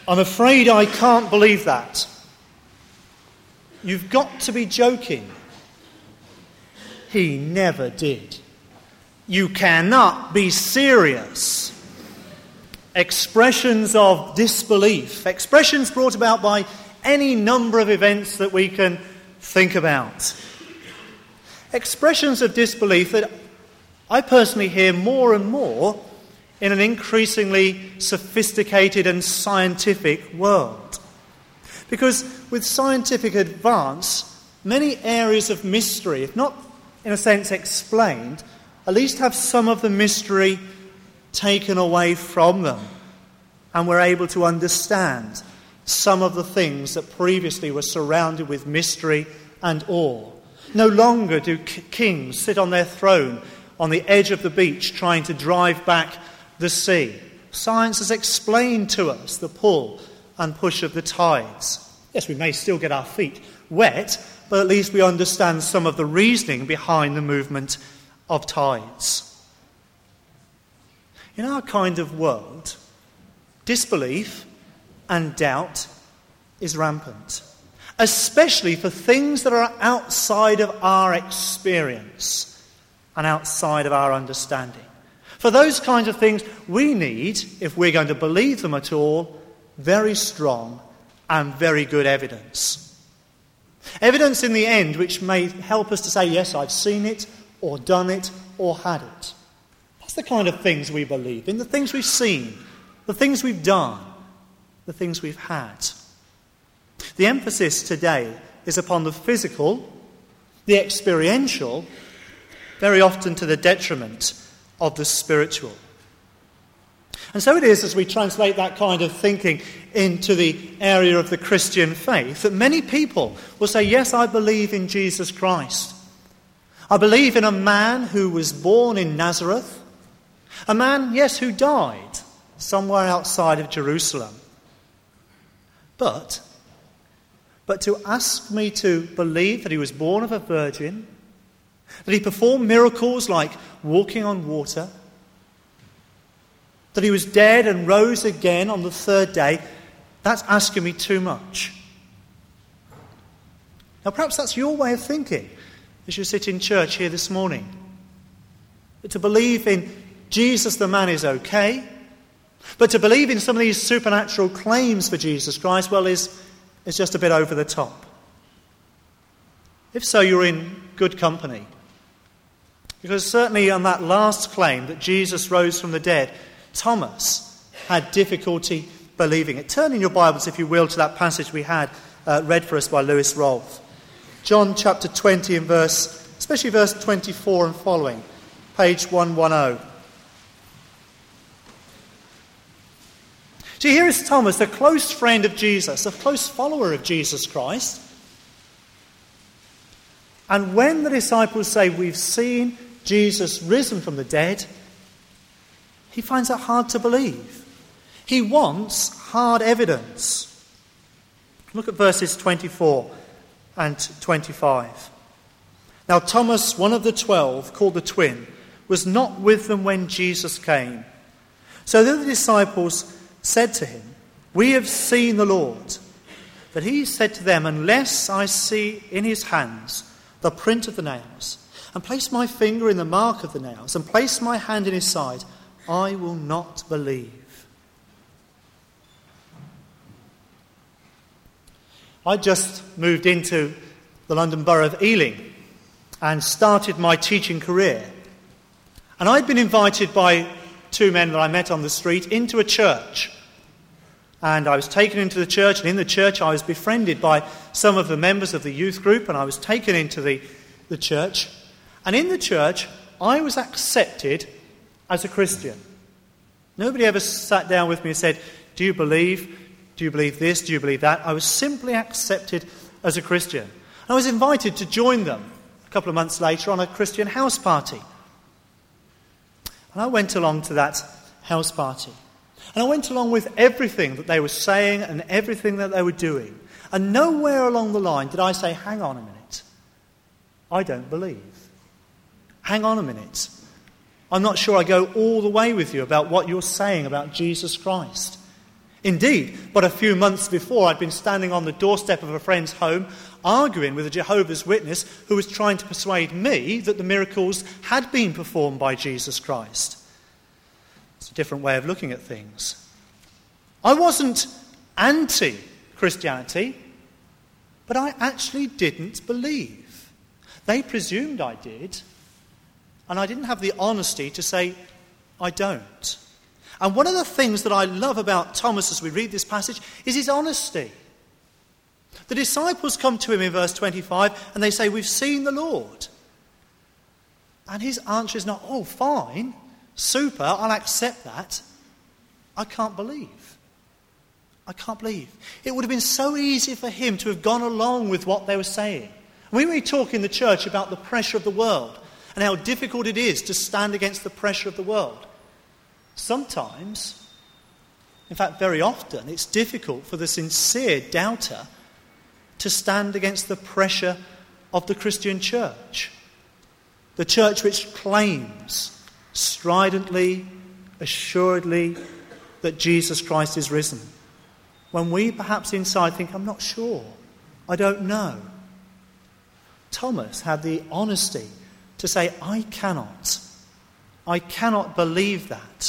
I'm afraid I can't believe that. You've got to be joking. He never did. You cannot be serious. Expressions of disbelief, expressions brought about by any number of events that we can think about. Expressions of disbelief that I personally hear more and more in an increasingly sophisticated and scientific world. Because with scientific advance, many areas of mystery, if not in a sense explained, at least have some of the mystery taken away from them. And we're able to understand some of the things that previously were surrounded with mystery and awe. No longer do kings sit on their throne on the edge of the beach trying to drive back the sea. Science has explained to us the pull and push of the tides. Yes, we may still get our feet wet, but at least we understand some of the reasoning behind the movement of tides. In our kind of world, disbelief and doubt is rampant, especially for things that are outside of our experience and outside of our understanding. For those kinds of things, we need, if we're going to believe them at all, very strong and very good evidence. Evidence in the end which may help us to say, yes, I've seen it, or done it, or had it. That's the kind of things we believe in, the things we've seen, the things we've done, the things we've had. The emphasis today is upon the physical, the experiential, very often to the detriment of the spiritual. And so it is, as we translate that kind of thinking into the area of the Christian faith, that many people will say, yes, I believe in Jesus Christ. I believe in a man who was born in Nazareth, a man, yes, who died somewhere outside of Jerusalem. But to ask me to believe that he was born of a virgin, that he performed miracles like walking on water, that he was dead and rose again on the third day, that's asking me too much. Now perhaps that's your way of thinking as you sit in church here this morning. That to believe in Jesus the man is okay, but to believe in some of these supernatural claims for Jesus Christ, well, is just a bit over the top. If so, you're in good company. Because certainly on that last claim that Jesus rose from the dead, Thomas had difficulty believing it. Turn in your Bibles, if you will, to that passage we had read for us by Lewis Rolfe. John chapter 20 and especially verse 24 and following, page 110. See, here is Thomas, a close friend of Jesus, a close follower of Jesus Christ. And when the disciples say, we've seen Jesus risen from the dead, he finds that hard to believe. He wants hard evidence. Look at verses 24 and 25. Now Thomas, one of the 12, called the twin, was not with them when Jesus came. So the disciples said to him, we have seen the Lord. But he said to them, unless I see in his hands the print of the nails, and place my finger in the mark of the nails, and place my hand in his side, I will not believe. I just moved into the London Borough of Ealing and started my teaching career. And I'd been invited by two men that I met on the street into a church. And I was taken into the church, and in the church I was befriended by some of the members of the youth group, and I was taken into the church. And in the church, I was accepted as a Christian. Nobody ever sat down with me and said, do you believe this? Do you believe that? I was simply accepted as a Christian. And I was invited to join them a couple of months later on a Christian house party. And I went along to that house party. And I went along with everything that they were saying and everything that they were doing. And nowhere along the line did I say, hang on a minute. I don't believe. Hang on a minute. I'm not sure I go all the way with you about what you're saying about Jesus Christ. Indeed, but a few months before, I'd been standing on the doorstep of a friend's home arguing with a Jehovah's Witness who was trying to persuade me that the miracles had been performed by Jesus Christ. It's a different way of looking at things. I wasn't anti-Christianity, but I actually didn't believe. They presumed I did, and I didn't have the honesty to say, I don't. And one of the things that I love about Thomas as we read this passage is his honesty. The disciples come to him in verse 25 and they say, we've seen the Lord. And his answer is not, oh, fine, super, I'll accept that. I can't believe. I can't believe. It would have been so easy for him to have gone along with what they were saying. When we talk in the church about the pressure of the world and how difficult it is to stand against the pressure of the world, sometimes, in fact very often, it's difficult for the sincere doubter to stand against the pressure of the Christian church. The church which claims stridently, assuredly, that Jesus Christ is risen. When we perhaps inside think, I'm not sure, I don't know. Thomas had the honesty to say, I cannot believe that.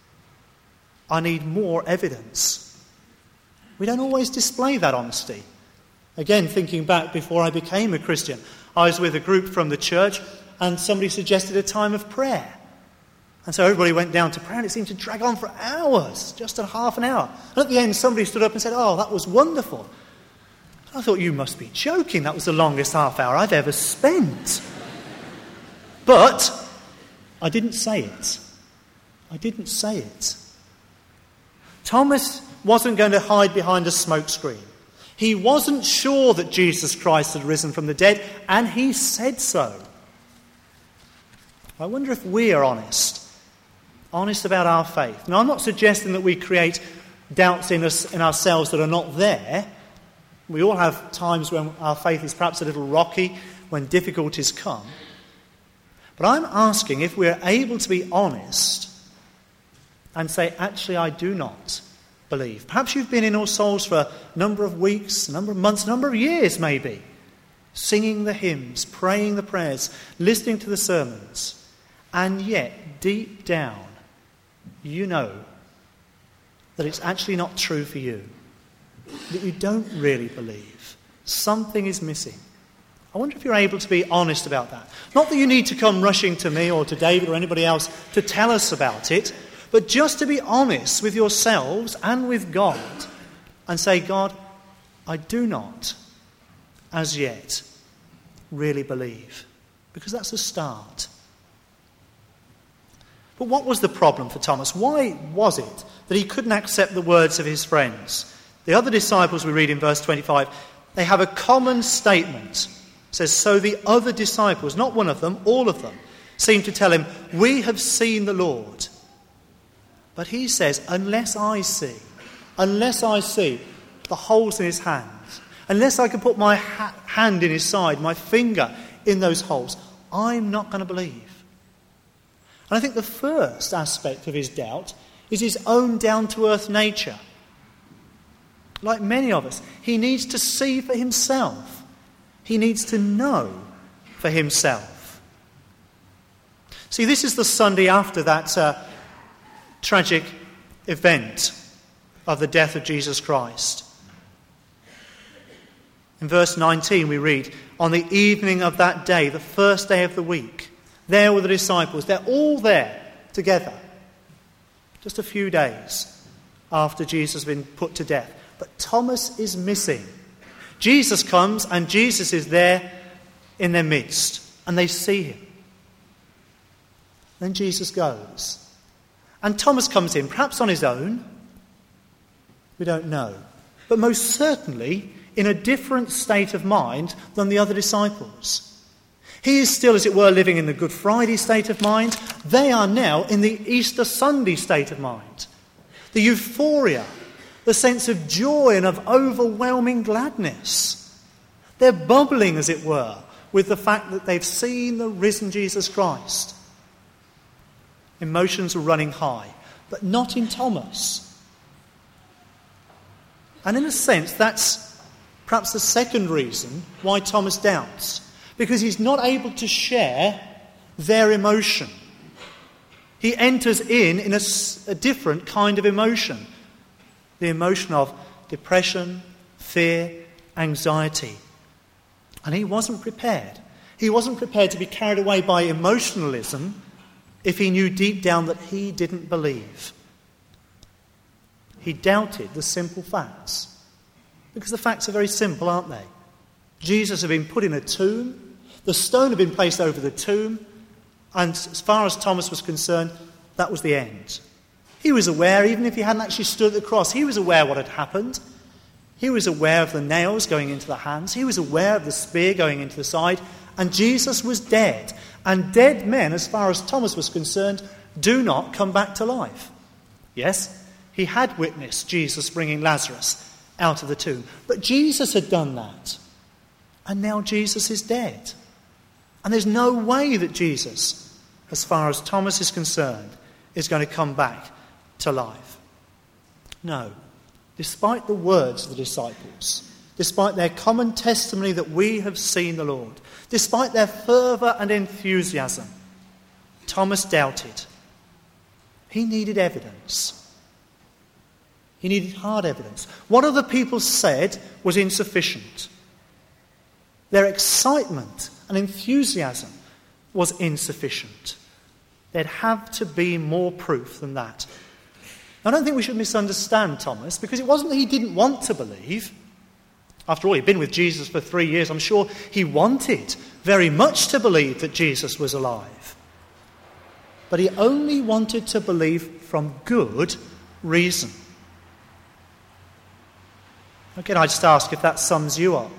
I need more evidence. We don't always display that honesty. Again, thinking back before I became a Christian, I was with a group from the church and somebody suggested a time of prayer. And so everybody went down to prayer and it seemed to drag on for hours, just a half an hour. And at the end somebody stood up and said, oh, that was wonderful. I thought, you must be joking. That was the longest half hour I've ever spent. But I didn't say it. I didn't say it. Thomas wasn't going to hide behind a smokescreen. He wasn't sure that Jesus Christ had risen from the dead, and he said so. I wonder if we are honest about our faith. Now, I'm not suggesting that we create doubts in ourselves that are not there. We all have times when our faith is perhaps a little rocky, when difficulties come. But I'm asking if we're able to be honest and say, actually, I do not believe. Perhaps you've been in All Souls for a number of weeks, a number of months, a number of years maybe, singing the hymns, praying the prayers, listening to the sermons, and yet, deep down, you know that it's actually not true for you, that you don't really believe. Something is missing. I wonder if you're able to be honest about that. Not that you need to come rushing to me or to David or anybody else to tell us about it, but just to be honest with yourselves and with God and say, God, I do not, as yet, really believe. Because that's a start. But what was the problem for Thomas? Why was it that he couldn't accept the words of his friends? The other disciples we read in verse 25, they have a common statement. It says, so the other disciples, not one of them, all of them, seem to tell him, we have seen the Lord. But he says, unless I see the holes in his hands, unless I can put my hand in his side, my finger in those holes, I'm not going to believe. And I think the first aspect of his doubt is his own down-to-earth nature. Like many of us, he needs to see for himself. He needs to know for himself. See, this is the Sunday after that tragic event of the death of Jesus Christ. In verse 19 we read, on the evening of that day, the first day of the week, there were the disciples. They're all there together. Just a few days after Jesus had been put to death. But Thomas is missing. Jesus comes and Jesus is there in their midst. And they see him. Then Jesus goes. And Thomas comes in, perhaps on his own. We don't know. But most certainly in a different state of mind than the other disciples. He is still, as it were, living in the Good Friday state of mind. They are now in the Easter Sunday state of mind. The euphoria, the sense of joy and of overwhelming gladness. They're bubbling, as it were, with the fact that they've seen the risen Jesus Christ. Emotions are running high, but not in Thomas. And in a sense, that's perhaps the second reason why Thomas doubts, because he's not able to share their emotion. He enters in a different kind of emotion, the emotion of depression, fear, anxiety. And he wasn't prepared. He wasn't prepared to be carried away by emotionalism if he knew deep down that he didn't believe. He doubted the simple facts. Because the facts are very simple, aren't they? Jesus had been put in a tomb. The stone had been placed over the tomb. And as far as Thomas was concerned, that was the end. He was aware, even if he hadn't actually stood at the cross, he was aware what had happened. He was aware of the nails going into the hands. He was aware of the spear going into the side. And Jesus was dead. And dead men, as far as Thomas was concerned, do not come back to life. Yes, he had witnessed Jesus bringing Lazarus out of the tomb. But Jesus had done that. And now Jesus is dead. And there's no way that Jesus, as far as Thomas is concerned, is going to come back to life. No. Despite the words of the disciples, despite their common testimony that we have seen the Lord, despite their fervour and enthusiasm, Thomas doubted. He needed evidence. He needed hard evidence. What other people said was insufficient. Their excitement and enthusiasm was insufficient. There'd have to be more proof than that. I don't think we should misunderstand Thomas, because it wasn't that he didn't want to believe. After all, he'd been with Jesus for 3 years. I'm sure he wanted very much to believe that Jesus was alive. But he only wanted to believe from good reason. Again, I just ask if that sums you up.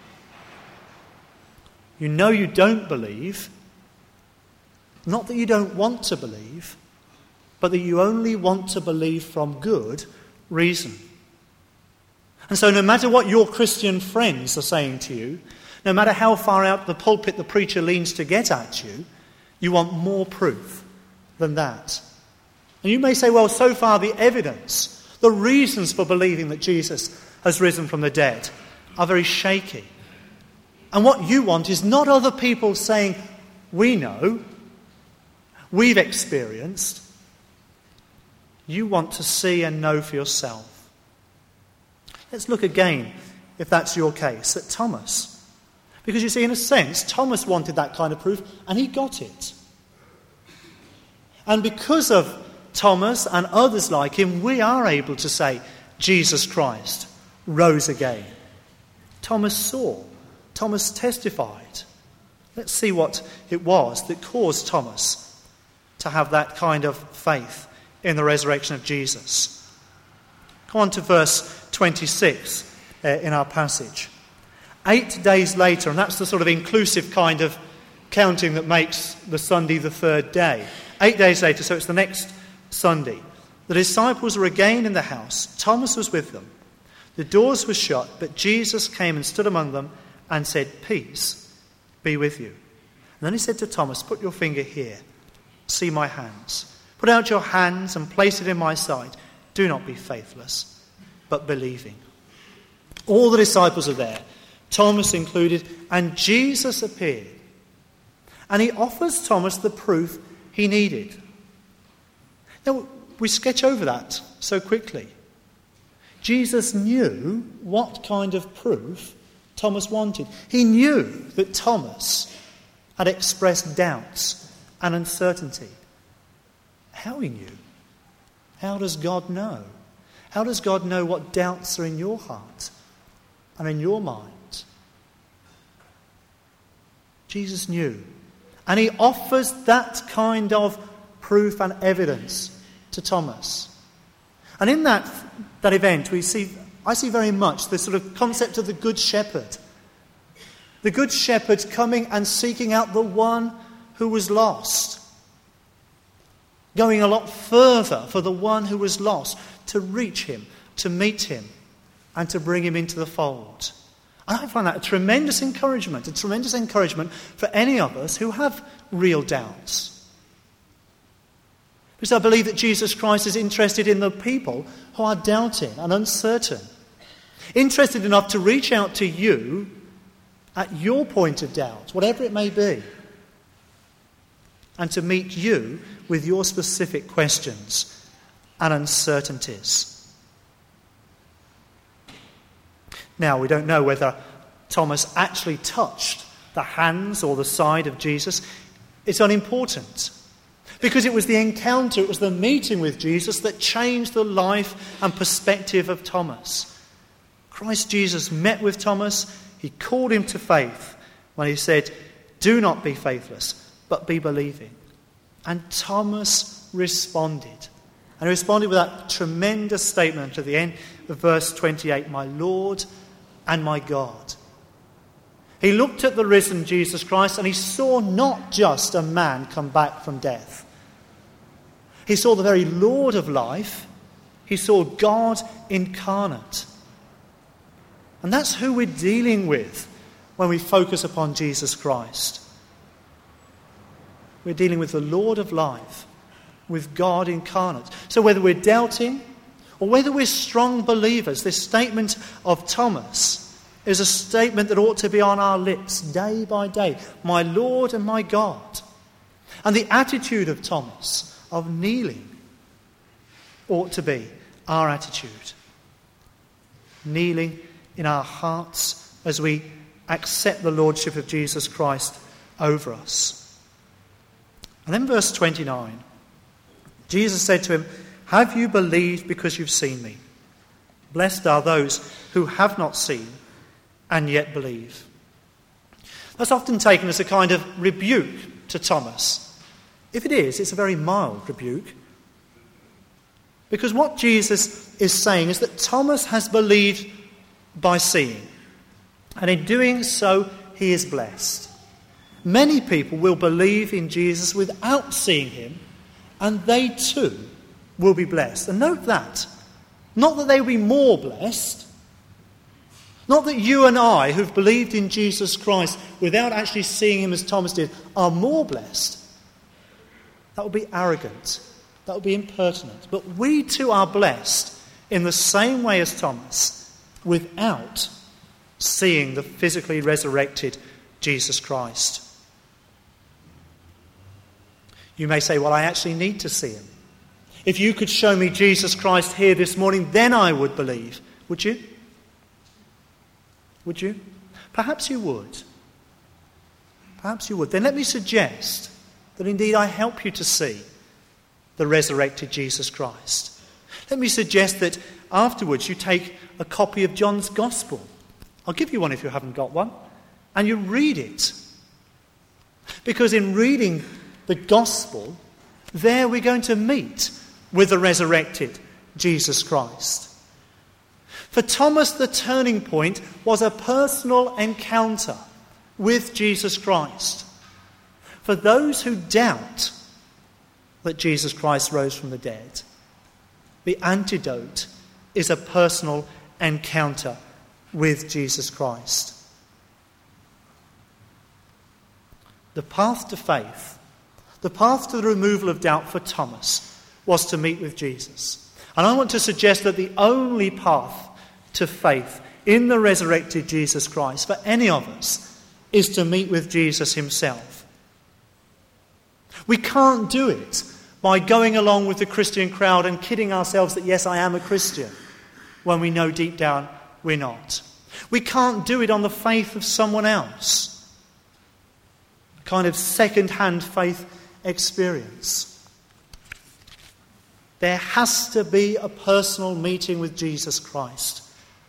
You know you don't believe, not that you don't want to believe, but that you only want to believe from good reason. And so no matter what your Christian friends are saying to you, no matter how far out the pulpit the preacher leans to get at you, you want more proof than that. And you may say, well, so far the evidence, the reasons for believing that Jesus has risen from the dead are very shaky. And what you want is not other people saying, we know, we've experienced. You want to see and know for yourself. Let's look again, if that's your case, at Thomas. Because you see, in a sense, Thomas wanted that kind of proof, and he got it. And because of Thomas and others like him, we are able to say, Jesus Christ rose again. Thomas saw. Thomas testified. Let's see what it was that caused Thomas to have that kind of faith in the resurrection of Jesus. Come on to verse 26 in our passage. 8 days later, and that's the sort of inclusive kind of counting that makes the Sunday the third day. 8 days later, so it's the next Sunday, the disciples were again in the house. Thomas was with them. The doors were shut, but Jesus came and stood among them and said, "Peace be with you." And then he said to Thomas, "Put your finger here. See my hands. Put out your hands and place it in my side. Do not be faithless, but believing." All the disciples are there, Thomas included, and Jesus appeared. And he offers Thomas the proof he needed. Now, we sketch over that so quickly. Jesus knew what kind of proof Thomas wanted. He knew that Thomas had expressed doubts and uncertainty. How he knew? How does God know? How does God know what doubts are in your heart and in your mind? Jesus knew. And he offers that kind of proof and evidence to Thomas. And in that event, I see very much the sort of concept of the Good Shepherd. The Good Shepherd coming and seeking out the one who was lost. Going a lot further for the one who was lost, to reach him, to meet him, and to bring him into the fold. And I find that a tremendous encouragement for any of us who have real doubts. Because I believe that Jesus Christ is interested in the people who are doubting and uncertain. Interested enough to reach out to you at your point of doubt, whatever it may be, and to meet you with your specific questions and uncertainties. Now, we don't know whether Thomas actually touched the hands or the side of Jesus. It's unimportant, because it was the encounter, it was the meeting with Jesus that changed the life and perspective of Thomas. Christ Jesus met with Thomas. He called him to faith when he said, "Do not be faithless, but be believing." And Thomas responded. And he responded with that tremendous statement at the end of verse 28, "My Lord and my God." He looked at the risen Jesus Christ and he saw not just a man come back from death. He saw the very Lord of life. He saw God incarnate. And that's who we're dealing with when we focus upon Jesus Christ. We're dealing with the Lord of life, with God incarnate. So whether we're doubting or whether we're strong believers, this statement of Thomas is a statement that ought to be on our lips day by day. My Lord and my God. And the attitude of Thomas, of kneeling, ought to be our attitude. Kneeling in our hearts as we accept the Lordship of Jesus Christ over us. And then verse 29, Jesus said to him, "Have you believed because you've seen me? Blessed are those who have not seen and yet believe." That's often taken as a kind of rebuke to Thomas. If it is, it's a very mild rebuke. Because what Jesus is saying is that Thomas has believed by seeing. And in doing so, he is blessed. Many people will believe in Jesus without seeing him, and they too will be blessed. And note that. Not that they will be more blessed. Not that you and I, who've believed in Jesus Christ without actually seeing him as Thomas did, are more blessed. That would be arrogant. That would be impertinent. But we too are blessed in the same way as Thomas, without seeing the physically resurrected Jesus Christ. You may say, well, I actually need to see him. If you could show me Jesus Christ here this morning, then I would believe. Would you? Would you? Perhaps you would. Perhaps you would. Then let me suggest that indeed I help you to see the resurrected Jesus Christ. Let me suggest that afterwards you take a copy of John's Gospel. I'll give you one if you haven't got one. And you read it. Because in reading the Gospel, there we're going to meet with the resurrected Jesus Christ. For Thomas, the turning point was a personal encounter with Jesus Christ. For those who doubt that Jesus Christ rose from the dead, the antidote is a personal encounter with Jesus Christ. The path to faith, the path to the removal of doubt for Thomas was to meet with Jesus. And I want to suggest that the only path to faith in the resurrected Jesus Christ for any of us is to meet with Jesus himself. We can't do it by going along with the Christian crowd and kidding ourselves that, yes, I am a Christian, when we know deep down we're not. We can't do it on the faith of someone else, a kind of second-hand faith experience. There has to be a personal meeting with Jesus Christ.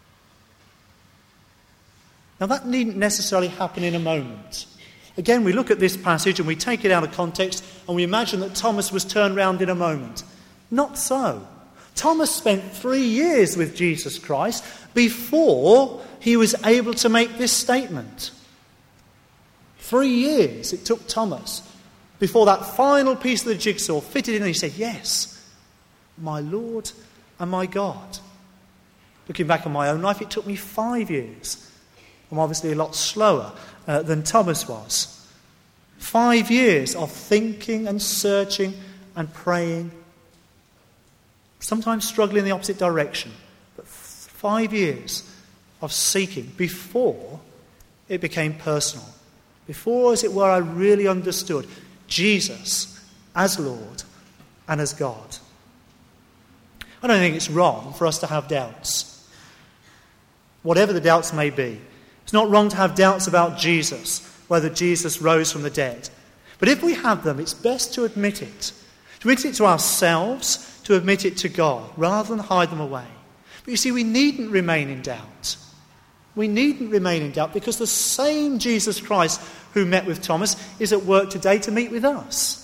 Now, that needn't necessarily happen in a moment. Again, we look at this passage and we take it out of context and we imagine that Thomas was turned round in a moment. Not so. Thomas spent 3 years with Jesus Christ before he was able to make this statement. 3 years it took Thomas before that final piece of the jigsaw fitted in and he said, yes, my Lord and my God. Looking back on my own life, it took me 5 years. I'm obviously a lot slower than Thomas was. 5 years of thinking and searching and praying. Sometimes struggling in the opposite direction. But 5 years of seeking before it became personal. Before, as it were, I really understood Jesus as Lord and as God. I don't think it's wrong for us to have doubts. Whatever the doubts may be. It's not wrong to have doubts about Jesus, whether Jesus rose from the dead. But if we have them, it's best to admit it. To admit it to ourselves, to admit it to God, rather than hide them away. But you see, we needn't remain in doubt. We needn't remain in doubt because the same Jesus Christ who met with Thomas is at work today to meet with us,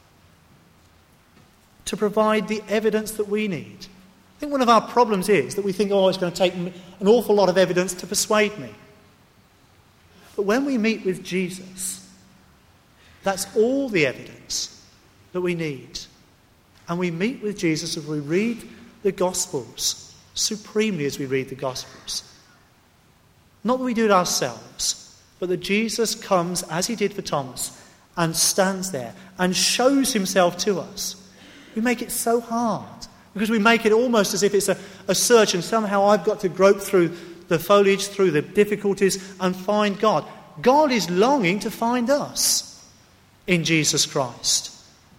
to provide the evidence that we need. I think one of our problems is that we think, it's going to take an awful lot of evidence to persuade me. But when we meet with Jesus, that's all the evidence that we need. And we meet with Jesus as we read the Gospels, supremely as we read the Gospels. Not that we do it ourselves, but that Jesus comes, as he did for Thomas, and stands there and shows himself to us. We make it so hard because we make it almost as if it's a search and somehow I've got to grope through the foliage, through the difficulties and find God. God is longing to find us in Jesus Christ.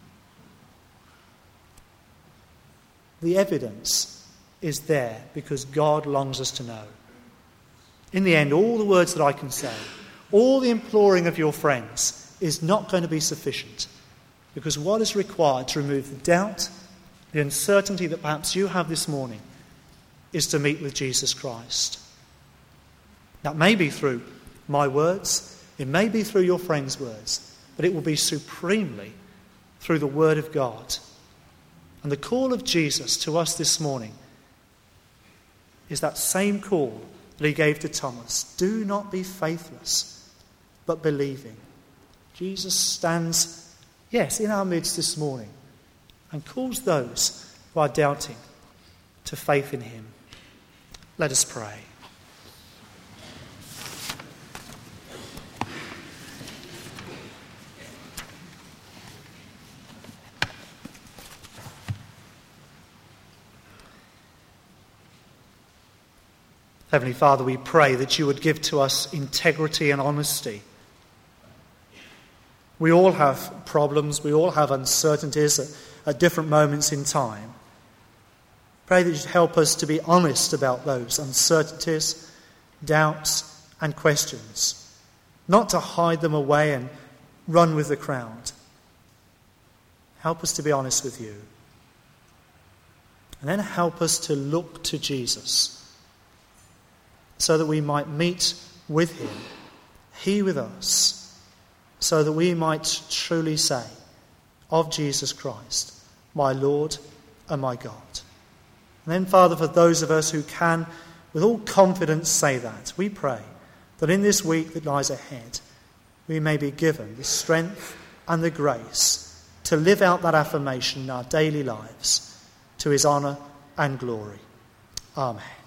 The evidence is there because God longs us to know. In the end, all the words that I can say, all the imploring of your friends is not going to be sufficient, because what is required to remove the doubt, the uncertainty that perhaps you have this morning, is to meet with Jesus Christ. That may be through my words, it may be through your friends' words, but it will be supremely through the Word of God. And the call of Jesus to us this morning is that same call that he gave to Thomas. Do not be faithless, but believing. Jesus stands, yes, in our midst this morning and calls those who are doubting to faith in him. Let us pray. Heavenly Father, we pray that you would give to us integrity and honesty. We all have problems, we all have uncertainties at different moments in time. Pray that you'd help us to be honest about those uncertainties, doubts and questions, not to hide them away and run with the crowd. Help us to be honest with you. And then help us to look to Jesus, so that we might meet with him, he with us, so that we might truly say of Jesus Christ, my Lord and my God. And then, Father, for those of us who can with all confidence say that, we pray that in this week that lies ahead, we may be given the strength and the grace to live out that affirmation in our daily lives to his honour and glory. Amen.